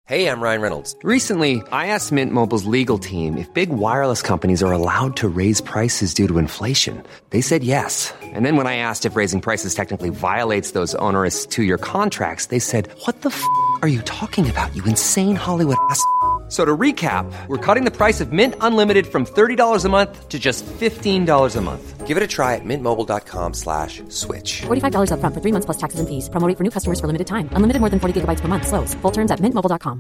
Hey, I'm Ryan Reynolds. Recently, I asked Mint Mobile's legal team if big wireless companies are allowed to raise prices due to inflation. They said yes. And then when I asked if raising prices technically violates those onerous two-year contracts, they said, "What the f*** are you talking about, you insane Hollywood ass?" So to recap, we're cutting the price of Mint Unlimited from $30 a month to just $15 a month. Give it a try at mintmobile.com/switch. $45 up front for 3 months plus taxes and fees. Promo rate for new customers for limited time. Unlimited more than 40 gigabytes per month. Slows full terms at mintmobile.com.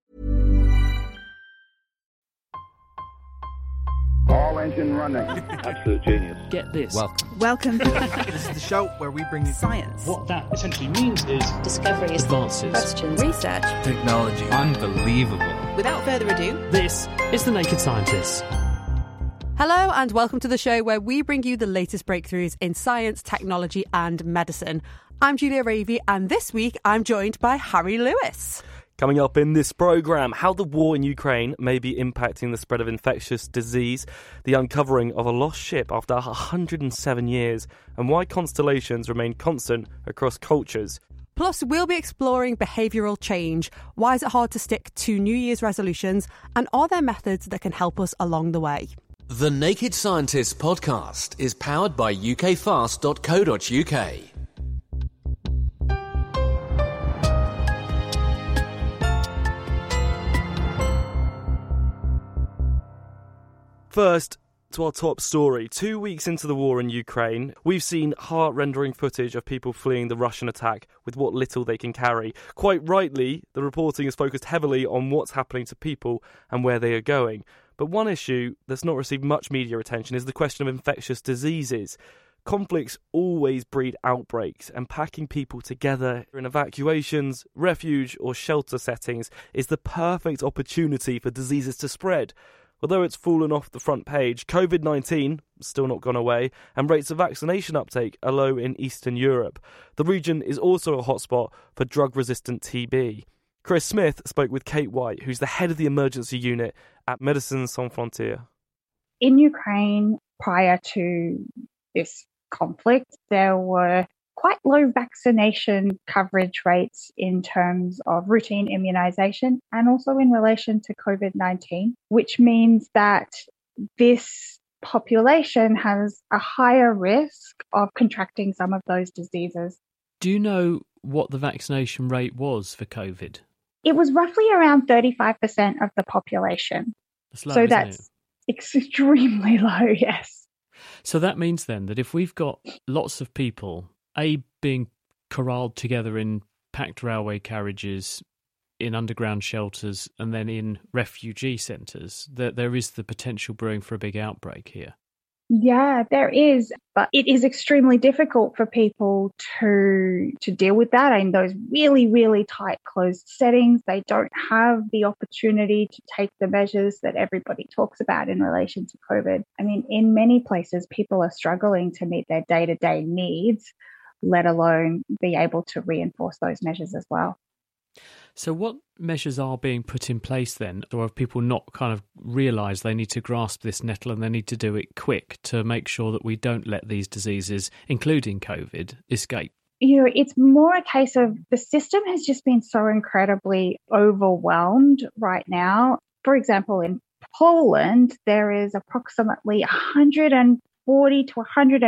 All engine running. Absolute genius. Get this. Welcome. This is the show where we bring you Science. What that essentially means is Discoveries. advances. Questions. Research. technology. Unbelievable. Without further ado, This is The Naked Scientists. Hello and welcome to the show where we bring you the latest breakthroughs in science, technology and medicine. I'm Julia Ravey and this week I'm joined by Harry Lewis. Coming up in this programme, how the war in Ukraine may be impacting the spread of infectious disease, the uncovering of a lost ship after 107 years, and why constellations remain constant across cultures. Plus, we'll be exploring behavioural change. Why is it hard to stick to New Year's resolutions? And are there methods that can help us along the way? The Naked Scientists podcast is powered by ukfast.co.uk. First, to our top story. 2 weeks into the war in Ukraine, we've seen heart-rendering footage of people fleeing the Russian attack with what little they can carry. Quite rightly, the reporting is focused heavily on what's happening to people and where they are going. But one issue that's not received much media attention is the question of infectious diseases. Conflicts always breed outbreaks, and packing people together in evacuations, refuge or shelter settings is the perfect opportunity for diseases to spread. Although it's fallen off the front page, COVID-19 still not gone away, and rates of vaccination uptake are low in Eastern Europe. The region is also a hotspot for drug-resistant TB. Chris Smith spoke with Kate White, who's the head of the emergency unit at Médecins Sans Frontières. In Ukraine, prior to this conflict, there were quite low vaccination coverage rates in terms of routine immunization and also in relation to COVID-19, which means that this population has a higher risk of contracting some of those diseases. Do you know what the vaccination rate was for COVID? It was roughly around 35% of the population. That's low, so isn't that's it? extremely low, yes. So that means then that if we've got lots of people, being corralled together in packed railway carriages, in underground shelters, and then in refugee centres, that there is the potential brewing for a big outbreak here. Yeah, there is, but it is extremely difficult for people to deal with that in those really, really tight closed settings. They don't have the opportunity to take the measures that everybody talks about in relation to COVID. I mean, in many places, people are struggling to meet their day-to-day needs, let alone be able to reinforce those measures as well. So what measures are being put in place then? Or have people not kind of realised they need to grasp this nettle and they need to do it quick to make sure that we don't let these diseases, including COVID, escape? You know, it's more a case of the system has just been so incredibly overwhelmed right now. For example, in Poland, there is approximately 140 to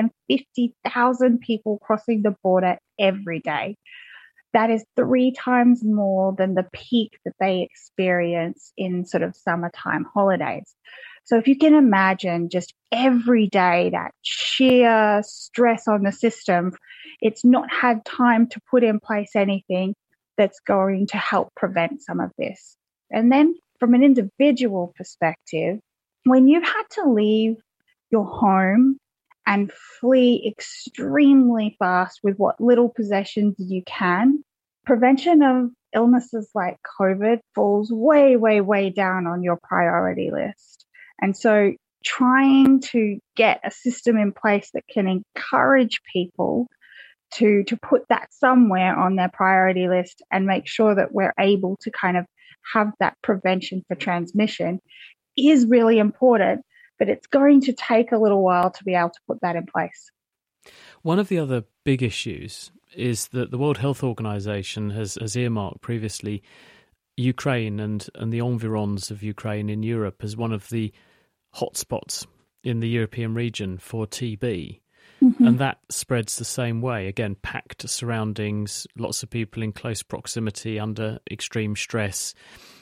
150,000 people crossing the border every day. That is 3 times more than the peak that they experience in sort of summertime holidays. So if you can imagine just every day that sheer stress on the system, it's not had time to put in place anything that's going to help prevent some of this. And then from an individual perspective, when you've had to leave your home and flee extremely fast with what little possessions you can, prevention of illnesses like COVID falls way, way, way down on your priority list. And so trying to get a system in place that can encourage people to put that somewhere on their priority list and make sure that we're able to kind of have that prevention for transmission is really important, but it's going to take a little while to be able to put that in place. One of the other big issues is that the World Health Organization has earmarked previously Ukraine and the environs of Ukraine in Europe as one of the hotspots in the European region for TB. Mm-hmm. And that spreads the same way. Again, packed surroundings, lots of people in close proximity under extreme stress.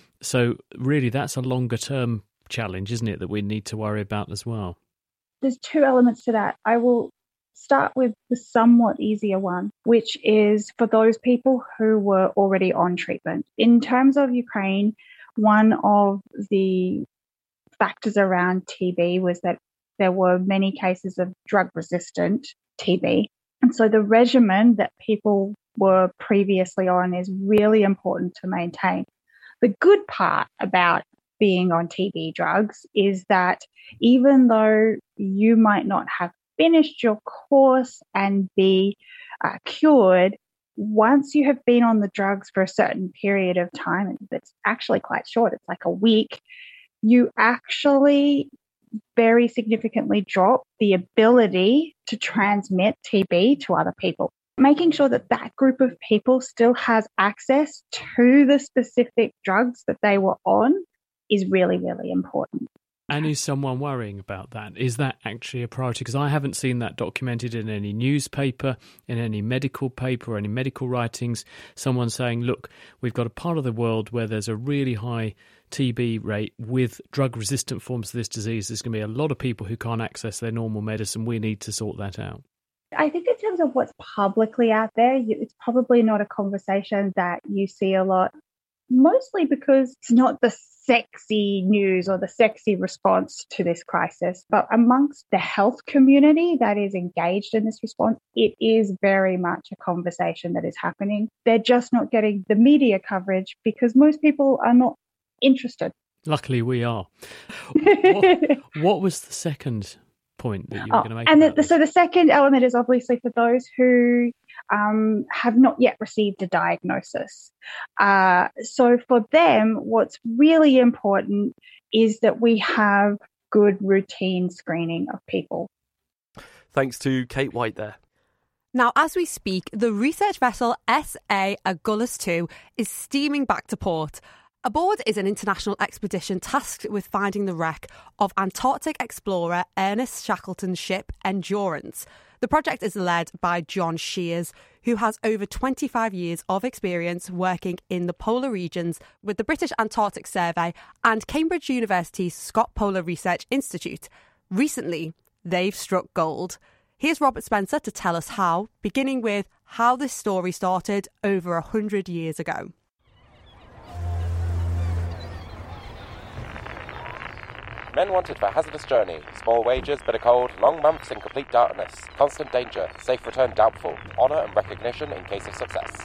So really, that's a longer-term challenge, isn't it, that we need to worry about as well? There's two elements to that. I will start with the somewhat easier one, which is for those people who were already on treatment. In terms of Ukraine, one of the factors around TB was that there were many cases of drug-resistant TB. And so the regimen that people were previously on is really important to maintain. The good part about being on TB drugs is that even though you might not have finished your course and be cured, once you have been on the drugs for a certain period of time, that's actually quite short, it's like a week, you actually very significantly drop the ability to transmit TB to other people. Making sure that that group of people still has access to the specific drugs that they were on is really, really important. And is someone worrying about that? Is that actually a priority? Because I haven't seen that documented in any newspaper, in any medical paper, or any medical writings. Someone saying, look, we've got a part of the world where there's a really high TB rate with drug-resistant forms of this disease. There's going to be a lot of people who can't access their normal medicine. We need to sort that out. I think in terms of what's publicly out there, it's probably not a conversation that you see a lot, mostly because it's not the sexy news or the sexy response to this crisis. But amongst the health community that is engaged in this response, it is very much a conversation that is happening. They're just not getting the media coverage because most people are not interested. Luckily, we are. What was the second point that you were going to make? And so the second element is obviously for those who have not yet received a diagnosis. So for them, what's really important is that we have good routine screening of people. Thanks to Kate White there. Now, as we speak, the research vessel SA Agulhas 2 is steaming back to port. Aboard is an international expedition tasked with finding the wreck of Antarctic explorer Ernest Shackleton's ship Endurance. The project is led by John Shears, who has over 25 years of experience working in the polar regions with the British Antarctic Survey and Cambridge University's Scott Polar Research Institute. Recently, they've struck gold. Here's Robert Spencer to tell us how, beginning with how this story started over 100 years ago. Men wanted for hazardous journey, small wages, bitter cold, long months in complete darkness, constant danger, safe return doubtful, honour and recognition in case of success.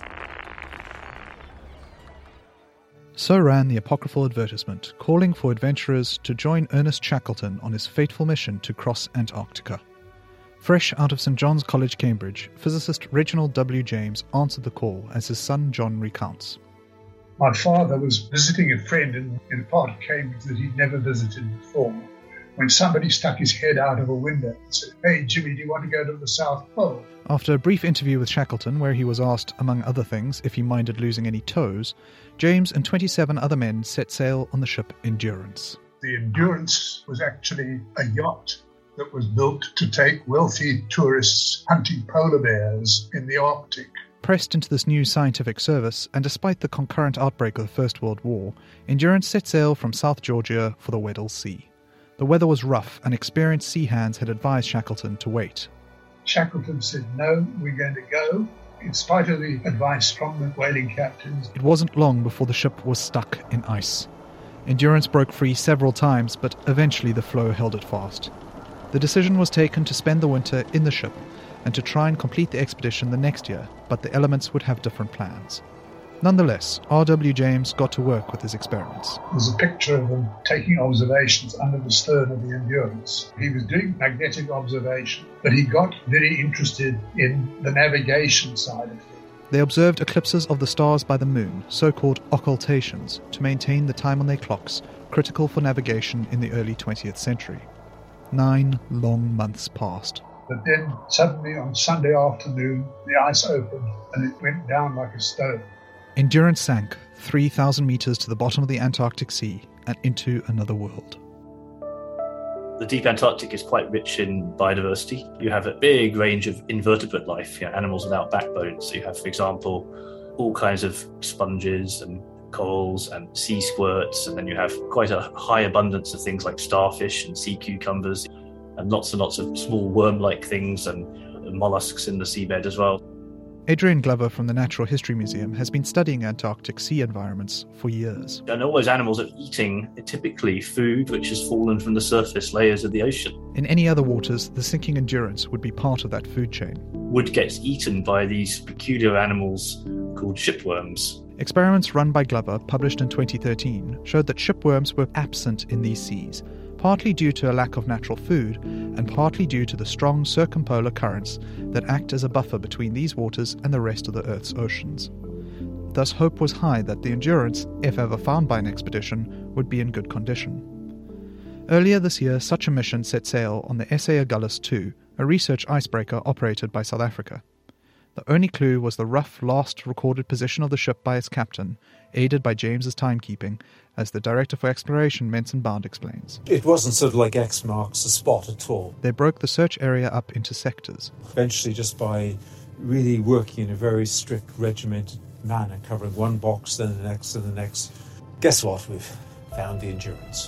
So ran the apocryphal advertisement, calling for adventurers to join Ernest Shackleton on his fateful mission to cross Antarctica. Fresh out of St John's College, Cambridge, physicist Reginald W. James answered the call as his son John recounts. My father was visiting a friend in a part of Cambridge that he'd never visited before, when somebody stuck his head out of a window and said, "Hey, Jimmy, do you want to go to the South Pole?" After a brief interview with Shackleton, where he was asked, among other things, if he minded losing any toes, James and 27 other men set sail on the ship Endurance. The Endurance was actually a yacht that was built to take wealthy tourists hunting polar bears in the Arctic. Pressed into this new scientific service, and despite the concurrent outbreak of the First World War, Endurance set sail from South Georgia for the Weddell Sea. The weather was rough, and experienced sea hands had advised Shackleton to wait. Shackleton said, "No, we're going to go," in spite of the advice from the whaling captains. It wasn't long before the ship was stuck in ice. Endurance broke free several times, but eventually the floe held it fast. The decision was taken to spend the winter in the ship and to try and complete the expedition the next year, but the elements would have different plans. Nonetheless, R.W. James got to work with his experiments. There's a picture of him taking observations under the stern of the Endurance. He was doing magnetic observation, but he got very interested in the navigation side of things. They observed eclipses of the stars by the moon, so-called occultations, to maintain the time on their clocks, critical for navigation in the early 20th century. 9 long months passed. But then suddenly on Sunday afternoon, the ice opened and it went down like a stone. Endurance sank 3,000 metres to the bottom of the Antarctic Sea and into another world. The deep Antarctic is quite rich in biodiversity. You have a big range of invertebrate life, animals without backbones. So you have, for example, all kinds of sponges and corals and sea squirts, and then you have quite a high abundance of things like starfish and sea cucumbers, and lots of small worm-like things and mollusks in the seabed as well. Adrian Glover from the Natural History Museum has been studying Antarctic sea environments for years. And all those animals are eating typically food which has fallen from the surface layers of the ocean. In any other waters, the sinking Endurance would be part of that food chain. Wood gets eaten by these peculiar animals called shipworms. Experiments run by Glover, published in 2013, showed that shipworms were absent in these seas, partly due to a lack of natural food and partly due to the strong circumpolar currents that act as a buffer between these waters and the rest of the Earth's oceans. Thus hope was high that the Endurance, if ever found by an expedition, would be in good condition. Earlier this year, such a mission set sail on the S.A. Agulhas II, a research icebreaker operated by South Africa. The only clue was the rough last recorded position of the ship by its captain, aided by James's timekeeping, as the Director for Exploration, Menson Bound, explains. It wasn't sort of like X marks the spot at all. They broke the search area up into sectors. Eventually, just by really working in a very strict, regimented manner, covering one box, then the next, and the next, guess what? We've found the Endurance.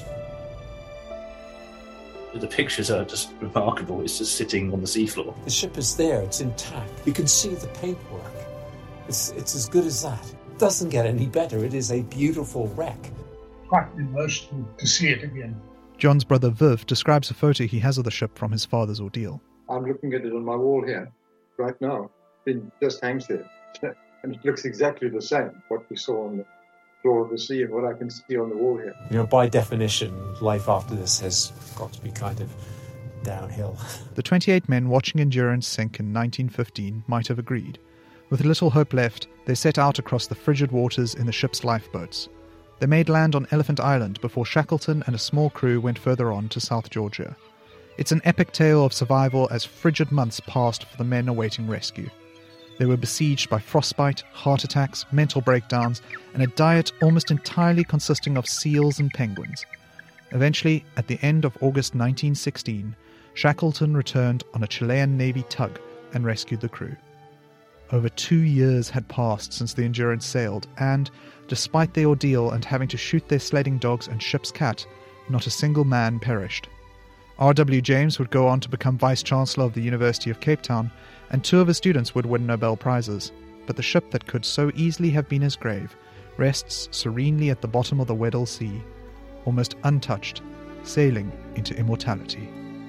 The pictures are just remarkable. It's just sitting on the seafloor. The ship is there. It's intact. You can see the paintwork. It's as good as that. It doesn't get any better. It is a beautiful wreck. Quite emotional to see it again. John's brother Viv describes a photo he has of the ship from his father's ordeal. I'm looking at it on my wall here, right now. It just hangs there. And it looks exactly the same, what we saw on the floor of the sea and what I can see on the wall here. By definition, life after this has got to be kind of downhill. The 28 men watching Endurance sink in 1915 might have agreed. With little hope left, they set out across the frigid waters in the ship's lifeboats. They made land on Elephant Island before Shackleton and a small crew went further on to South Georgia. It's an epic tale of survival as frigid months passed for the men awaiting rescue. They were besieged by frostbite, heart attacks, mental breakdowns, and a diet almost entirely consisting of seals and penguins. Eventually, at the end of August 1916, Shackleton returned on a Chilean Navy tug and rescued the crew. Over 2 years had passed since the Endurance sailed, and, despite the ordeal and having to shoot their sledding dogs and ship's cat, not a single man perished. R.W. James would go on to become Vice-Chancellor of the University of Cape Town, and 2 of his students would win Nobel Prizes. But the ship that could so easily have been his grave rests serenely at the bottom of the Weddell Sea, almost untouched, sailing into immortality.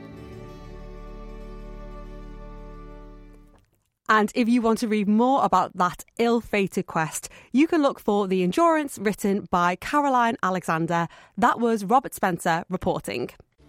And if you want to read more about that ill-fated quest, you can look for The Endurance, written by Caroline Alexander. That was Robert Spencer reporting.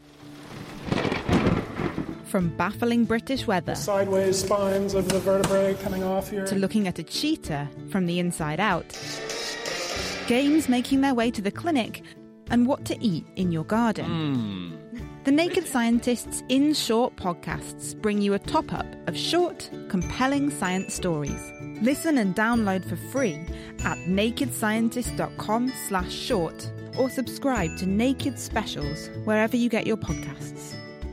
From baffling British weather, the sideways spines of the vertebrae coming off here, to looking at a cheetah from the inside out, games making their way to the clinic, and what to eat in your garden. The Naked Scientists In Short podcasts bring you a top-up of short, compelling science stories. Listen and download for free at nakedscientist.com/short or subscribe to Naked Specials wherever you get your podcasts.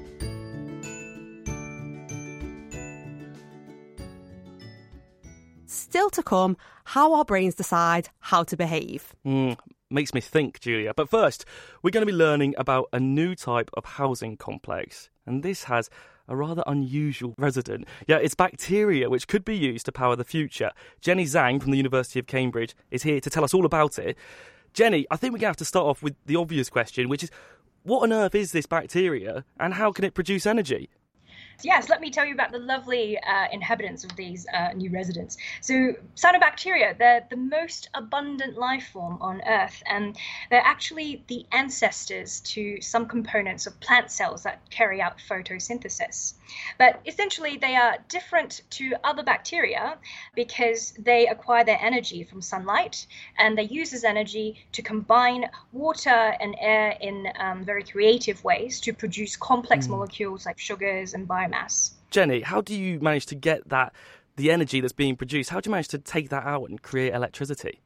Still to come, how our brains decide how to behave. Makes me think, Julia. But first, we're going to be learning about a new type of housing complex. And this has a rather unusual resident. Yeah, it's bacteria, which could be used to power the future. Jenny Zhang from the University of Cambridge is here to tell us all about it. Jenny, I think we're going to have to start off with the obvious question, which is, what on earth is this bacteria and how can it produce energy? Yes, let me tell you about the lovely inhabitants of these new residents. So cyanobacteria, they're the most abundant life form on Earth, and they're actually the ancestors to some components of plant cells that carry out photosynthesis. But essentially, they are different to other bacteria because they acquire their energy from sunlight, and they use this energy to combine water and air in very creative ways to produce complex molecules like sugars and biomass. Jenny, how do you manage to get the energy that's being produced? How do you manage to take that out and create electricity?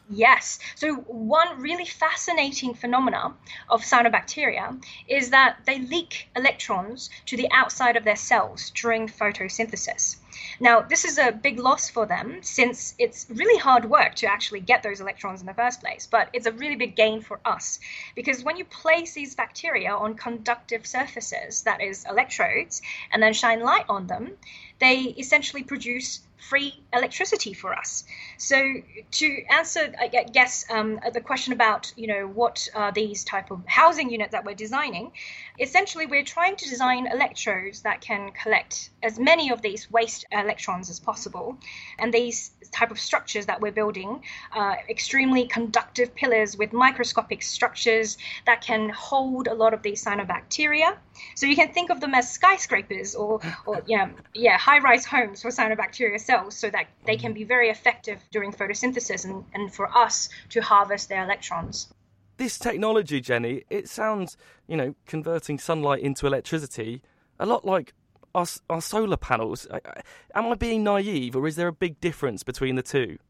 Yes. So one really fascinating phenomena of cyanobacteria is that they leak electrons to the outside of their cells during photosynthesis. Now, this is a big loss for them since it's really hard work to actually get those electrons in the first place, but it's a really big gain for us because when you place these bacteria on conductive surfaces, that is electrodes, and then shine light on them, they essentially produce free electricity for us. So to answer, I guess, the question about, what are these type of housing units that we're designing, essentially we're trying to design electrodes that can collect as many of these waste electrons as possible. And these type of structures that we're building are extremely conductive pillars with microscopic structures that can hold a lot of these cyanobacteria. So you can think of them as skyscrapers or high-rise homes for cyanobacteria cells so that they can be very effective during photosynthesis and for us to harvest their electrons. This technology, Jenny, it sounds, converting sunlight into electricity a lot like our solar panels. Am I being naive, or is there a big difference between the two?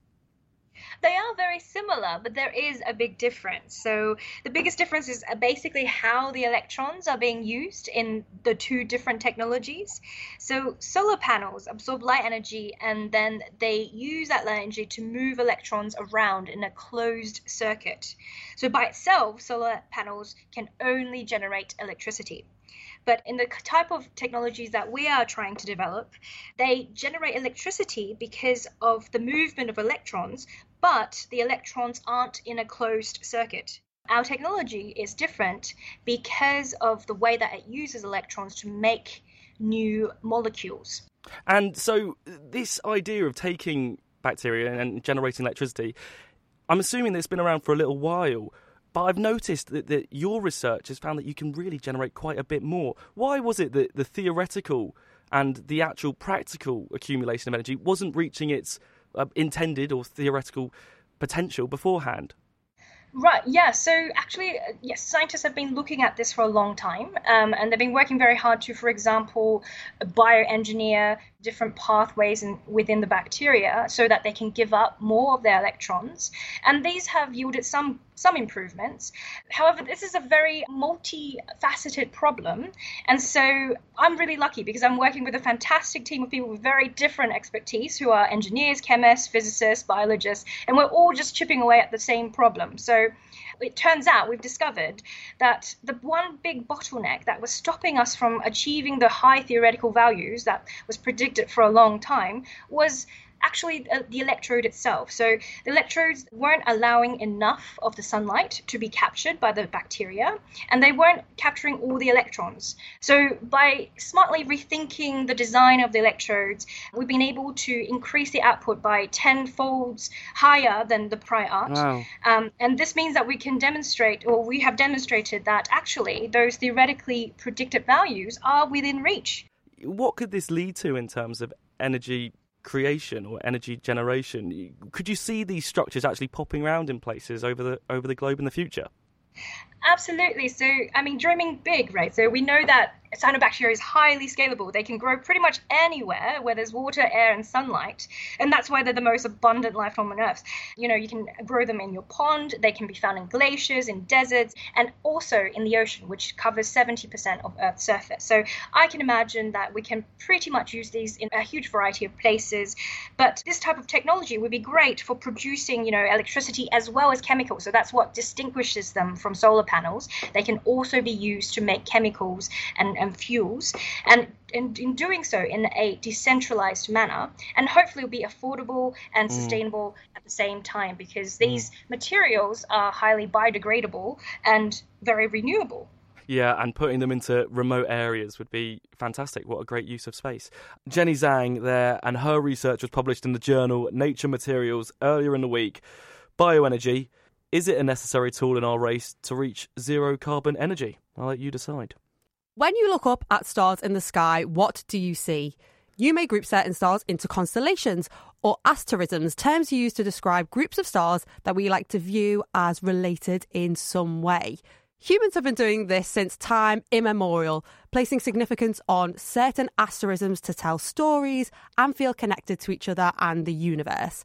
They are very similar, but there is a big difference. So the biggest difference is basically how the electrons are being used in the two different technologies. So solar panels absorb light energy and then they use that light energy to move electrons around in a closed circuit. So by itself, solar panels can only generate electricity. But in the type of technologies that we are trying to develop, they generate electricity because of the movement of electrons, but the electrons aren't in a closed circuit. Our technology is different because of the way that it uses electrons to make new molecules. And so this idea of taking bacteria and generating electricity, I'm assuming that it's been around for a little while. But I've noticed that your research has found that you can really generate quite a bit more. Why was it that the theoretical and the actual practical accumulation of energy wasn't reaching its intended or theoretical potential beforehand? Right, yeah. So actually, yes, scientists have been looking at this for a long time, and they've been working very hard to, for example, bioengineer different pathways within the bacteria so that they can give up more of their electrons. And these have yielded some improvements. However, this is a very multifaceted problem. And so I'm really lucky because I'm working with a fantastic team of people with very different expertise who are engineers, chemists, physicists, biologists, and we're all just chipping away at the same problem. So it turns out we've discovered that the one big bottleneck that was stopping us from achieving the high theoretical values that was predicted for a long time was actually the electrode itself. So the electrodes weren't allowing enough of the sunlight to be captured by the bacteria, and they weren't capturing all the electrons. So by smartly rethinking the design of the electrodes, we've been able to increase the output by 10-folds higher than the prior art. Wow. And this means that we can demonstrate, or we have demonstrated, that actually those theoretically predicted values are within reach. What could this lead to in terms of energy creation or energy generation? Could you see these structures actually popping around in places over the globe in the future? Absolutely. So, dreaming big, right? So we know that cyanobacteria is highly scalable. They can grow pretty much anywhere where there's water, air, and sunlight. And that's why they're the most abundant life form on Earth. You can grow them in your pond. They can be found in glaciers, in deserts, and also in the ocean, which covers 70% of Earth's surface. So I can imagine that we can pretty much use these in a huge variety of places. But this type of technology would be great for producing, electricity as well as chemicals. So that's what distinguishes them from solar panels. They can also be used to make chemicals and fuels, and in doing so in a decentralized manner, and hopefully will be affordable and sustainable at the same time, because these materials are highly biodegradable and very renewable. Yeah, and putting them into remote areas would be fantastic. What a great use of space. Jenny Zhang there, and her research was published in the journal Nature Materials earlier in the week. Bioenergy, is it a necessary tool in our race to reach zero carbon energy? I'll let you decide. When you look up at stars in the sky, what do you see? You may group certain stars into constellations or asterisms, terms used to describe groups of stars that we like to view as related in some way. Humans have been doing this since time immemorial, placing significance on certain asterisms to tell stories and feel connected to each other and the universe.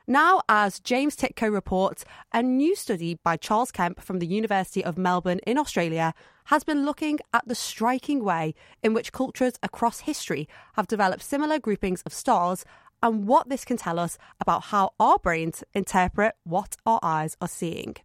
Now, as James Titko reports, a new study by Charles Kemp from the University of Melbourne in Australia has been looking at the striking way in which cultures across history have developed similar groupings of stars and what this can tell us about how our brains interpret what our eyes are seeing.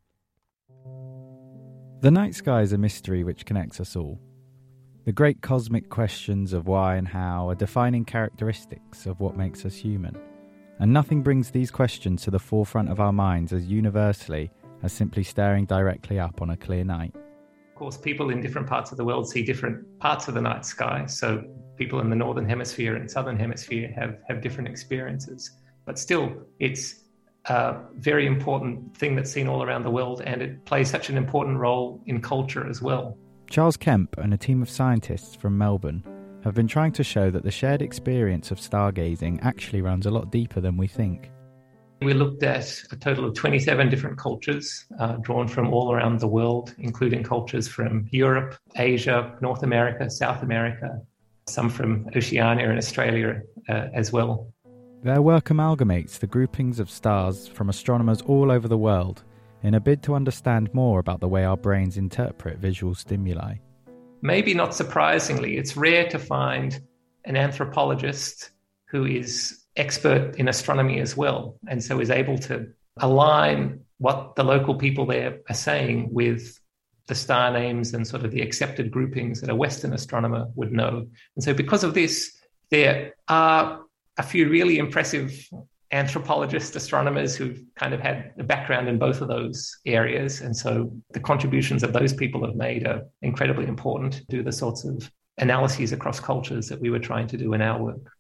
The night sky is a mystery which connects us all. The great cosmic questions of why and how are defining characteristics of what makes us human. And nothing brings these questions to the forefront of our minds as universally as simply staring directly up on a clear night. Of course, people in different parts of the world see different parts of the night sky. So people in the northern hemisphere and southern hemisphere have different experiences. But still, it's a very important thing that's seen all around the world, and it plays such an important role in culture as well. Charles Kemp and a team of scientists from Melbourne have been trying to show that the shared experience of stargazing actually runs a lot deeper than we think. We looked at a total of 27 different cultures drawn from all around the world, including cultures from Europe, Asia, North America, South America, some from Oceania and Australia as well. Their work amalgamates the groupings of stars from astronomers all over the world in a bid to understand more about the way our brains interpret visual stimuli. Maybe not surprisingly, it's rare to find an anthropologist who is expert in astronomy as well, and so is able to align what the local people there are saying with the star names and sort of the accepted groupings that a Western astronomer would know. And so because of this, there are a few really impressive anthropologist astronomers who've kind of had a background in both of those areas. And so the contributions that those people have made are incredibly important to do the sorts of analyses across cultures that we were trying to do in our work.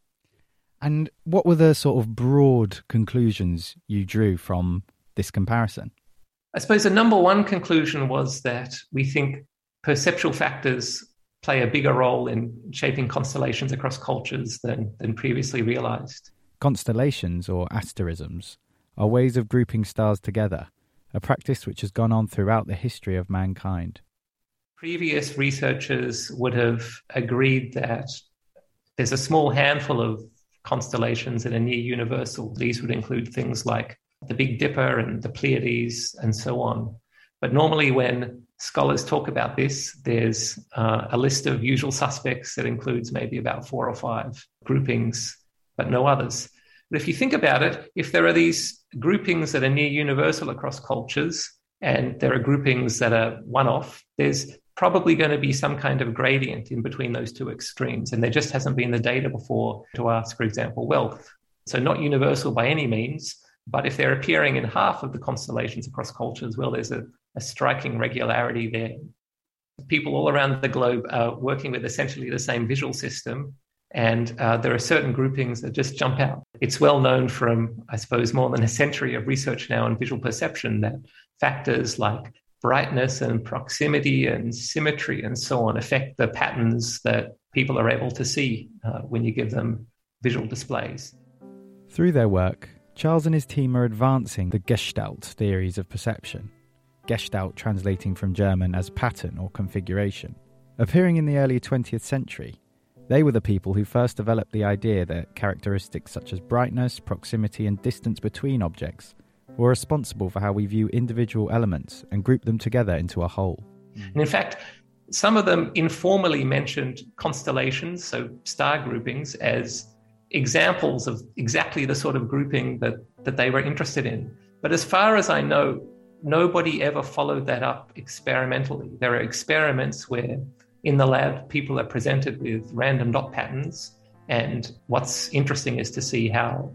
And what were the sort of broad conclusions you drew from this comparison? I suppose the number one conclusion was that we think perceptual factors play a bigger role in shaping constellations across cultures than previously realized. Constellations, or asterisms, are ways of grouping stars together, a practice which has gone on throughout the history of mankind. Previous researchers would have agreed that there's a small handful of constellations that are near universal. These would include things like the Big Dipper and the Pleiades and so on. But normally when scholars talk about this, there's a list of usual suspects that includes maybe about 4 or 5 groupings, but no others. But if you think about it, if there are these groupings that are near universal across cultures, and there are groupings that are one-off, there's probably going to be some kind of gradient in between those two extremes. And there just hasn't been the data before to ask, for example, wealth. So not universal by any means, but if they're appearing in half of the constellations across cultures, well, there's a striking regularity there. People all around the globe are working with essentially the same visual system, and there are certain groupings that just jump out. It's well known from, I suppose, more than a century of research now in visual perception that factors like brightness and proximity and symmetry and so on affect the patterns that people are able to see when you give them visual displays. Through their work, Charles and his team are advancing the Gestalt theories of perception, Gestalt translating from German as pattern or configuration. Appearing in the early 20th century, they were the people who first developed the idea that characteristics such as brightness, proximity, and distance between objects were responsible for how we view individual elements and group them together into a whole. And in fact, some of them informally mentioned constellations, so star groupings, as examples of exactly the sort of grouping that they were interested in. But as far as I know, nobody ever followed that up experimentally. There are experiments where in the lab people are presented with random dot patterns, and what's interesting is to see how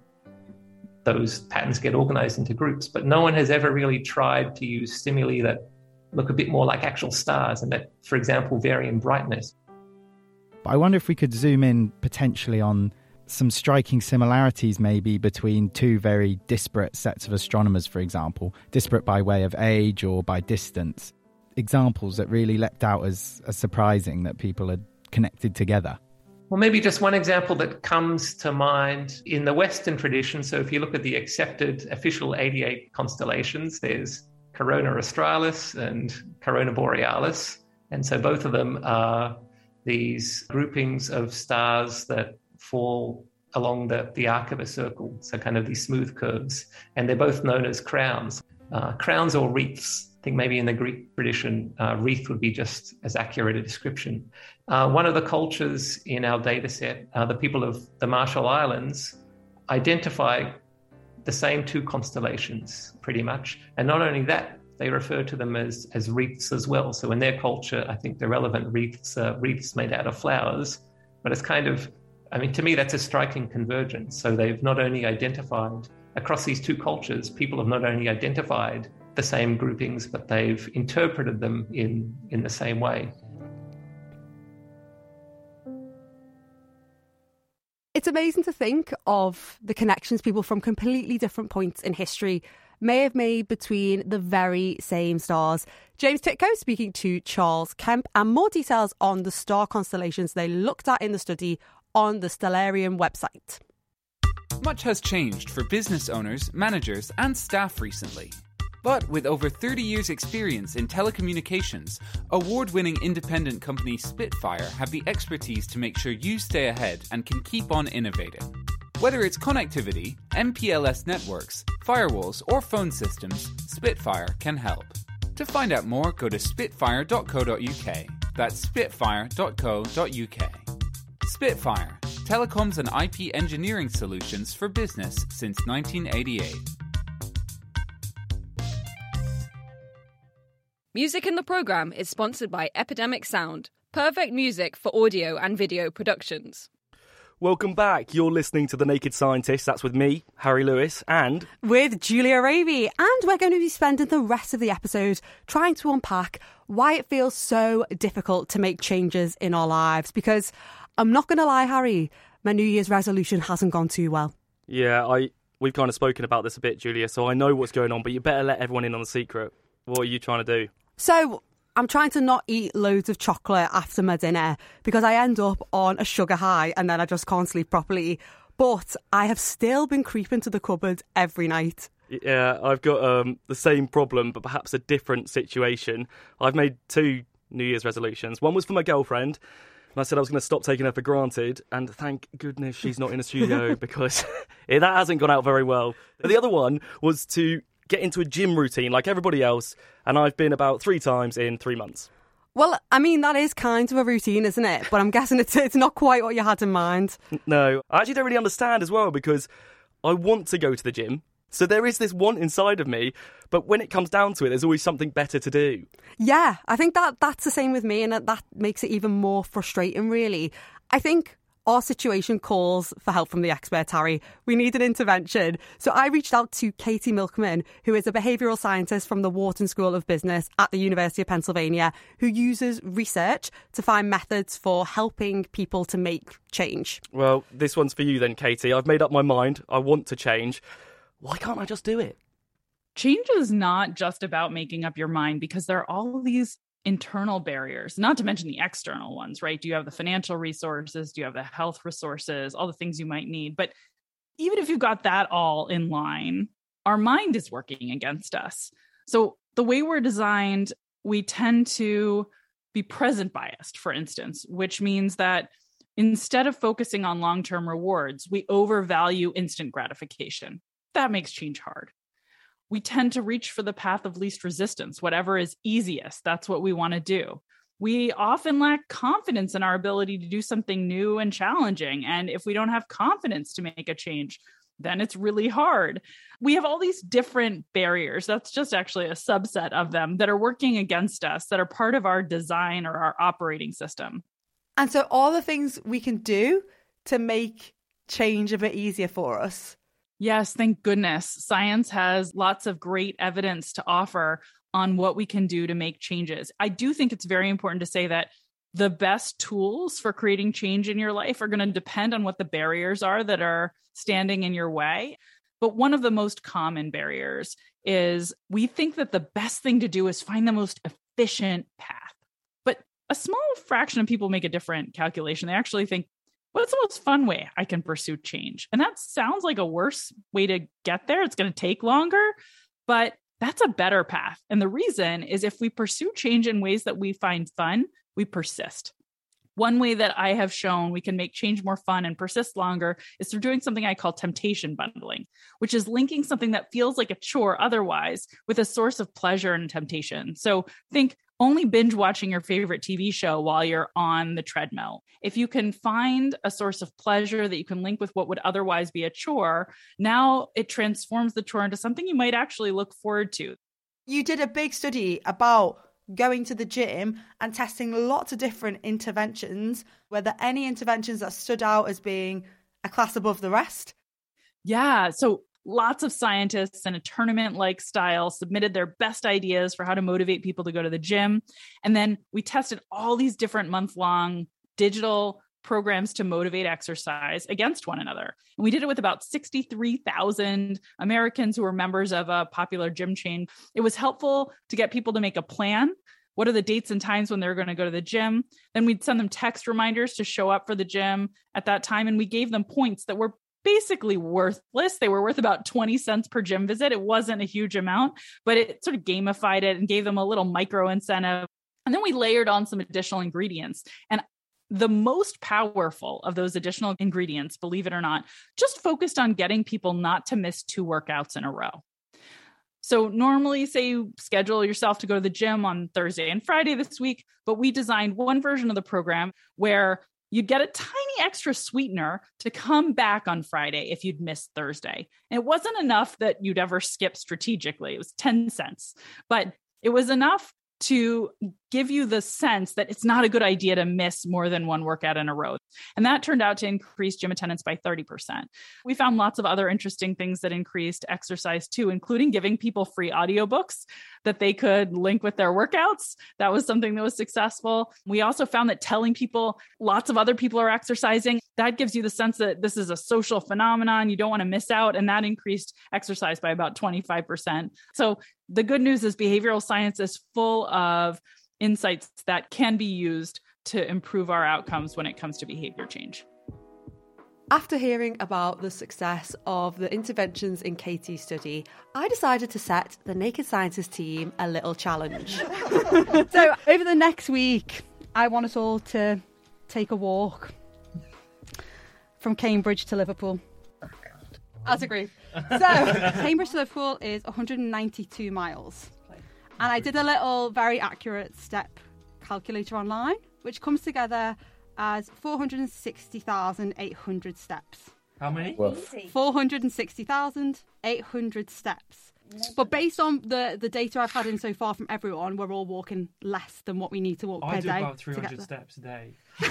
those patterns get organized into groups. But no one has ever really tried to use stimuli that look a bit more like actual stars and that, for example, vary in brightness. But I wonder if we could zoom in potentially on some striking similarities maybe between two very disparate sets of astronomers, for example, disparate by way of age or by distance. Examples that really leapt out as surprising that people had connected together. Well, maybe just one example that comes to mind in the Western tradition. So if you look at the accepted official 88 constellations, there's Corona Australis and Corona Borealis. And so both of them are these groupings of stars that fall along the arc of a circle, so kind of these smooth curves, and they're both known as crowns. Crowns or wreaths. I think maybe in the Greek tradition, wreath would be just as accurate a description. One of the cultures in our data set, the people of the Marshall Islands, identify the same two constellations pretty much. And not only that, they refer to them as wreaths as well. So in their culture, I think the relevant wreaths are wreaths made out of flowers. But it's kind of, I mean, to me, that's a striking convergence. So they've not only identified, across these two cultures, people have not only identified the same groupings, but they've interpreted them in the same way. It's amazing to think of the connections people from completely different points in history may have made between the very same stars. James Tytko speaking to Charles Kemp, and more details on the star constellations they looked at in the study on the Stellarium website. Much has changed for business owners, managers, and staff recently. But with over 30 years' experience in telecommunications, award-winning independent company Spitfire have the expertise to make sure you stay ahead and can keep on innovating. Whether it's connectivity, MPLS networks, firewalls, or phone systems, Spitfire can help. To find out more, go to spitfire.co.uk. That's spitfire.co.uk. Spitfire, telecoms and IP engineering solutions for business since 1988. Music in the programme is sponsored by Epidemic Sound, perfect music for audio and video productions. Welcome back. You're listening to The Naked Scientist. That's with me, Harry Lewis, and with Julia Raby. And we're going to be spending the rest of the episode trying to unpack why it feels so difficult to make changes in our lives. Because I'm not going to lie, Harry, my New Year's resolution hasn't gone too well. Yeah, we've kind of spoken about this a bit, Julia, so I know what's going on, but you better let everyone in on the secret. What are you trying to do? So I'm trying to not eat loads of chocolate after my dinner because I end up on a sugar high and then I just can't sleep properly. But I have still been creeping to the cupboard every night. Yeah, I've got the same problem, but perhaps a different situation. I've made 2 New Year's resolutions. One was for my girlfriend, and I said I was going to stop taking her for granted, and thank goodness she's not in the studio because that hasn't gone out very well. But the other one was to get into a gym routine like everybody else, and I've been about 3 times in 3 months. Well, I mean, that is kind of a routine, isn't it? But I'm guessing it's not quite what you had in mind. No, I actually don't really understand as well, because I want to go to the gym. So there is this want inside of me, but when it comes down to it, there's always something better to do. Yeah, I think that's the same with me, and that makes it even more frustrating, really. I think our situation calls for help from the experts, Harry. We need an intervention. So I reached out to Katie Milkman, who is a behavioural scientist from the Wharton School of Business at the University of Pennsylvania, who uses research to find methods for helping people to make change. Well, this one's for you then, Katie. I've made up my mind. I want to change. Why can't I just do it? Change is not just about making up your mind, because there are all these internal barriers, not to mention the external ones, right? Do you have the financial resources? Do you have the health resources? All the things you might need. But even if you've got that all in line, our mind is working against us. So the way we're designed, we tend to be present biased, for instance, which means that instead of focusing on long-term rewards, we overvalue instant gratification. That makes change hard. We tend to reach for the path of least resistance. Whatever is easiest, that's what we want to do. We often lack confidence in our ability to do something new and challenging. And if we don't have confidence to make a change, then it's really hard. We have all these different barriers. That's just actually a subset of them that are working against us, that are part of our design or our operating system. And so all the things we can do to make change a bit easier for us. Yes, thank goodness. Science has lots of great evidence to offer on what we can do to make changes. I do think it's very important to say that the best tools for creating change in your life are going to depend on what the barriers are that are standing in your way. But one of the most common barriers is we think that the best thing to do is find the most efficient path. But a small fraction of people make a different calculation. They actually think, what's the most fun way I can pursue change? And that sounds like a worse way to get there. It's going to take longer, but that's a better path. And the reason is if we pursue change in ways that we find fun, we persist. One way that I have shown we can make change more fun and persist longer is through doing something I call temptation bundling, which is linking something that feels like a chore otherwise with a source of pleasure and temptation. So think only binge watching your favorite TV show while you're on the treadmill. If you can find a source of pleasure that you can link with what would otherwise be a chore, now it transforms the chore into something you might actually look forward to. You did a big study about going to the gym and testing lots of different interventions. Were there any interventions that stood out as being a class above the rest? Yeah, so lots of scientists in a tournament-like style submitted their best ideas for how to motivate people to go to the gym. And then we tested all these different month-long digital programs to motivate exercise against one another. And we did it with about 63,000 Americans who were members of a popular gym chain. It was helpful to get people to make a plan. What are the dates and times when they're going to go to the gym? Then we'd send them text reminders to show up for the gym at that time. And we gave them points that were basically worthless. They were worth about 20 cents per gym visit. It wasn't a huge amount, but it sort of gamified it and gave them a little micro incentive. And then we layered on some additional ingredients. And the most powerful of those additional ingredients, believe it or not, just focused on getting people not to miss 2 workouts in a row. So normally, say you schedule yourself to go to the gym on Thursday and Friday this week, but we designed one version of the program where you'd get a tiny extra sweetener to come back on Friday if you'd missed Thursday. And it wasn't enough that you'd ever skip strategically. It was 10 cents, but it was enough to give you the sense that it's not a good idea to miss more than 1 workout in a row. And that turned out to increase gym attendance by 30%. We found lots of other interesting things that increased exercise too, including giving people free audiobooks that they could link with their workouts. That was something that was successful. We also found that telling people lots of other people are exercising, that gives you the sense that this is a social phenomenon. You don't want to miss out. And that increased exercise by about 25%. So the good news is behavioral science is full of insights that can be used to improve our outcomes when it comes to behavior change. After hearing about the success of the interventions in Katie's study, I decided to set the Naked Scientist team a little challenge. So over the next week, I want us all to take a walk from Cambridge to Liverpool. Oh, God. As a group. So Cambridge to Liverpool is 192 miles. And I did a little very accurate step calculator online, which comes together as 460,800 steps. How many? 460,800 steps. But based on the data I've had in so far from everyone, we're all walking less than what we need to walk per day. I do about 300 steps a day.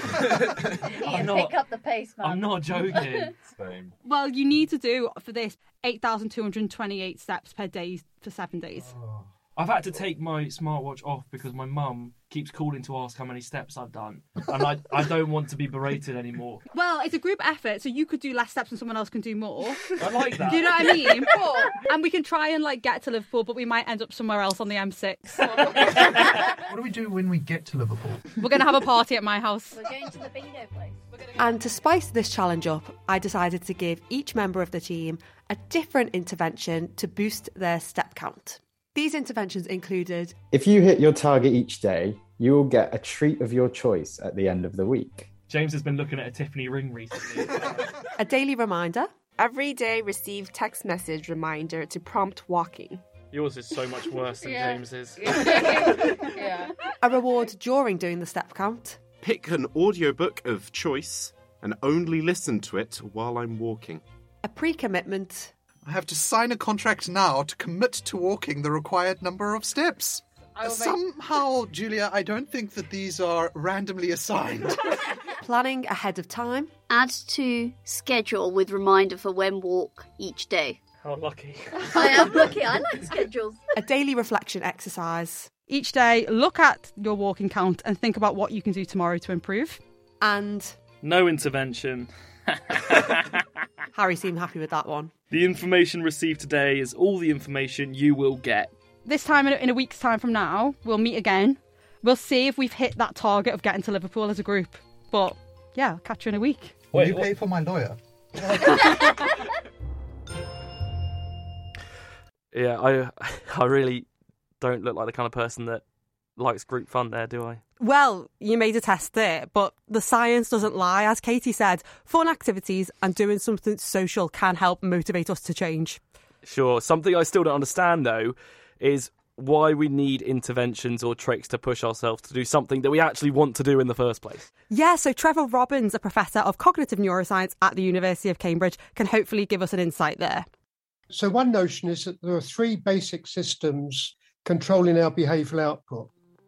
Pick up the pace, man. I'm not joking. Same. Well, you need to do, for this, 8,228 steps per day for 7 days. Oh. I've had to take my smartwatch off because my mum keeps calling to ask how many steps I've done. And I don't want to be berated anymore. Well, it's a group effort, so you could do less steps and someone else can do more. I like that. Do you know what I mean? And we can try and get to Liverpool, but we might end up somewhere else on the M6. What do we do when we get to Liverpool? We're going to have a party at my house. We're going to the bingo place. And to spice this challenge up, I decided to give each member of the team a different intervention to boost their step count. These interventions included: if you hit your target each day, you will get a treat of your choice at the end of the week. James has been looking at a Tiffany ring recently. a daily reminder. Every day receive text message reminder to prompt walking. Yours is so much worse than James's. Yeah. A reward during doing the step count. Pick an audiobook of choice and only listen to it while I'm walking. A pre-commitment. I have to sign a contract now to commit to walking the required number of steps. Somehow, Julia, I don't think that these are randomly assigned. Planning ahead of time. Add to schedule with reminder for when walk each day. How lucky. I am lucky. I like schedules. A daily reflection exercise. Each day, look at your walking count and think about what you can do tomorrow to improve. And no intervention. Harry seemed happy with that one. The information received today is all the information you will get. This time, in a week's time from now, we'll meet again. We'll see if we've hit that target of getting to Liverpool as a group. But, yeah, I'll catch you in a week. Will you pay for my lawyer? Yeah, I really don't look like the kind of person that likes group fun there, do I? Well, you made a test there, but the science doesn't lie. As Katie said, fun activities and doing something social can help motivate us to change. Sure. Something I still don't understand, though, is why we need interventions or tricks to push ourselves to do something that we actually want to do in the first place. Yeah, so Trevor Robbins, a professor of cognitive neuroscience at the University of Cambridge, can hopefully give us an insight there. So one notion is that there are three basic systems controlling our behavioural output.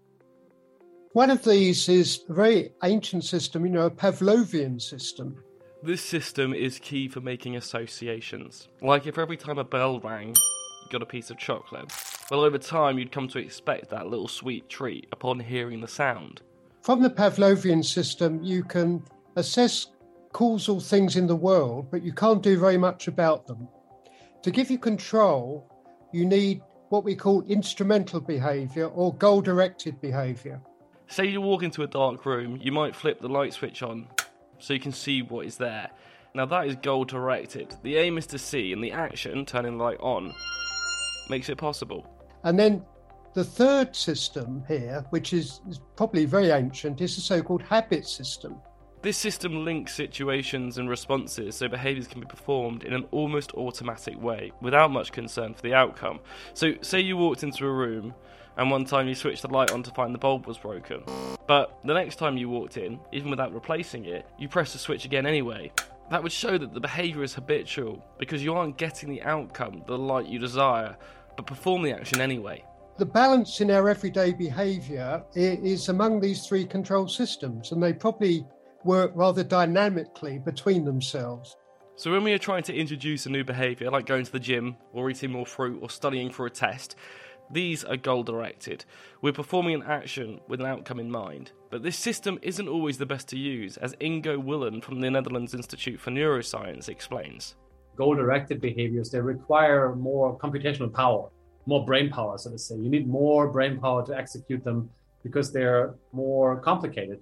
One of these is a very ancient system, a Pavlovian system. This system is key for making associations. Like if every time a bell rang, you got a piece of chocolate. Well, over time, you'd come to expect that little sweet treat upon hearing the sound. From the Pavlovian system, you can assess causal things in the world, but you can't do very much about them. To give you control, you need what we call instrumental behaviour or goal-directed behaviour. Say you walk into a dark room, you might flip the light switch on so you can see what is there. Now that is goal-directed. The aim is to see, and the action, turning the light on, makes it possible. And then the third system here, which is probably very ancient, is the so-called habit system. This system links situations and responses so behaviours can be performed in an almost automatic way, without much concern for the outcome. So, say you walked into a room, and one time you switched the light on to find the bulb was broken. But the next time you walked in, even without replacing it, you pressed the switch again anyway. That would show that the behaviour is habitual, because you aren't getting the outcome, the light you desire, but perform the action anyway. The balance in our everyday behaviour is among these three control systems, and they probably work rather dynamically between themselves. So when we are trying to introduce a new behaviour, like going to the gym, or eating more fruit, or studying for a test, these are goal-directed. We're performing an action with an outcome in mind. But this system isn't always the best to use, as Ingo Willen from the Netherlands Institute for Neuroscience explains. Goal-directed behaviors, they require more computational power, more brain power, so to say. You need more brain power to execute them because they're more complicated.